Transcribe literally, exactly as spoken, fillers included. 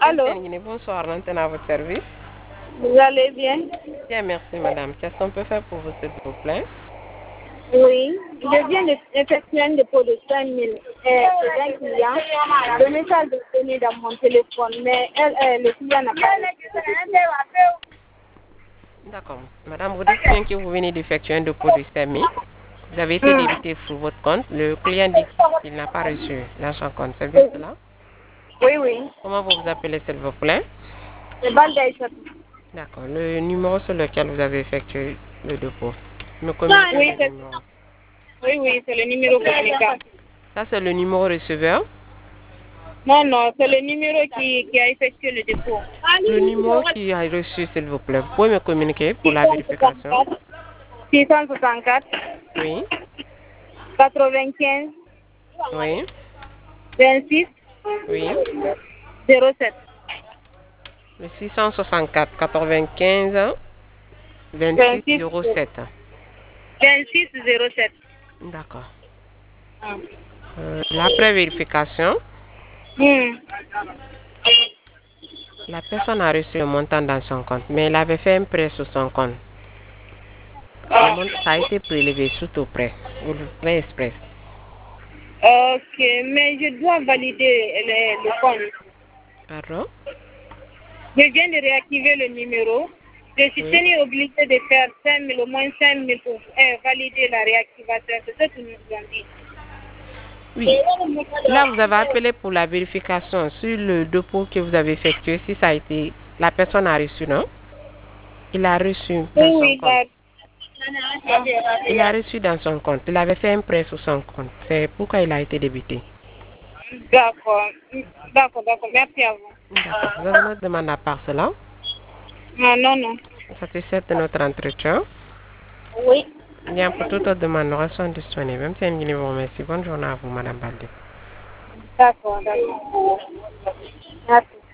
Allô? Bonsoir, maintenant à votre service. Vous allez bien? Bien, merci madame. Qu'est-ce qu'on peut faire pour vous, s'il vous plaît? Oui, je viens d'effectuer un dépôt de cinq mille chez un client. Le message est donné dans mon téléphone, mais elle, elle, le client n'a pas reçu. D'accord. Madame, vous dites bien que vous venez d'effectuer un dépôt de cinq mille. Vous avez été débité sur votre compte. Le client dit qu'il n'a pas reçu dans son compte. C'est bien cela? Oui, oui. Comment vous vous appelez, s'il vous plaît? C'est Baldaïsat. D'accord. Le numéro sur lequel vous avez effectué le dépôt. Me communiquez Oui, le c'est numéro. oui, oui, c'est le numéro communicable. Ça, c'est le numéro receveur. Non, non, c'est le numéro qui, qui a effectué le dépôt. Le numéro qui a reçu, s'il vous plaît. Vous pouvez me communiquer pour la vérification? six cent soixante-quatre, Oui. quatre-vingt-quinze, Oui. vingt-six, Oui. zéro sept. Le six cent soixante-quatre quatre-vingt-quinze vingt-six vingt-six, zéro sept. vingt-six, zéro sept. D'accord. Ah. Euh, la prévérification, Hmm. la personne a reçu le montant dans son compte, mais elle avait fait un prêt sur son compte. Le mont- ça a été prélevé sous au prêt, ou le prêt express. Ok, mais je dois valider le, le compte. Pardon? Je viens de réactiver le numéro. Je suis Oui. tenu obligé de faire cinq mille, au moins cinq mille pour euh, valider la réactivation. C'est ce que nous avons dit. Oui. Là, vous avez appelé pour la vérification sur le dépôt que vous avez effectué, si ça a été... La personne a reçu, non? Il a reçu dans Oui, son oui, compte. là. Il a reçu dans son compte. Il avait fait un prêt sur son compte. C'est pourquoi il a été débité. D'accord. D'accord, d'accord. Merci à vous. D'accord. Vous avez une autre demande à part cela? Non, non, non. Satisfait de notre entretien? Oui. Bien, pour toute autre demande, nous restons disponibles. Même si vous remercie. Bonne journée à vous, Madame Baldi. D'accord, d'accord. Merci.